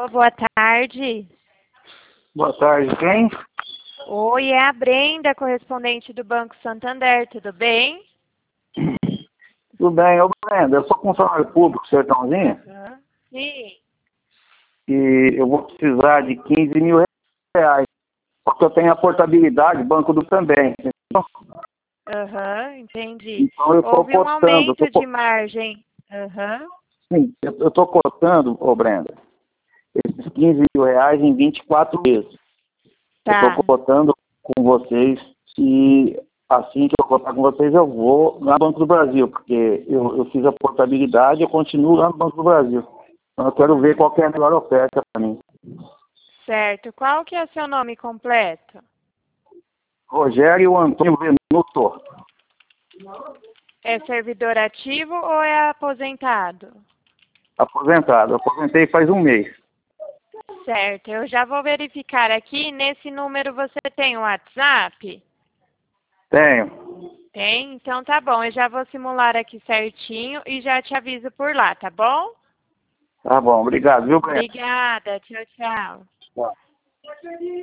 Alô, boa tarde. Boa tarde, quem? Oi, é a Brenda, correspondente do Banco Santander, tudo bem? Tudo bem, ô Brenda, eu sou funcionário público, Sertãozinho, Sim. e eu vou precisar de 15 mil reais, porque eu tenho a portabilidade, Banco do também. Entendi. Então eu estou Houve um cotando, aumento de margem. sim, eu estou cotando, ô Brenda, esses 15 mil reais em 24 vezes. Eu estou Tá, cotando com vocês e assim que eu cotar com vocês eu vou lá no Banco do Brasil, porque eu fiz a portabilidade e eu continuo lá no Banco do Brasil. Então eu quero ver qual que é a melhor oferta para mim. certo. Qual que é o seu nome completo? Rogério Antônio Venuto, É servidor ativo ou é aposentado? aposentado. Aposentei faz um mês. Certo, eu já vou verificar aqui. Nesse número você tem o WhatsApp? Tenho. Tem? Então tá bom. Eu já vou simular aqui certinho e já te aviso por lá, tá bom? Tá bom, obrigado, viu, Breno? Obrigada. Tchau, tchau. Tchau.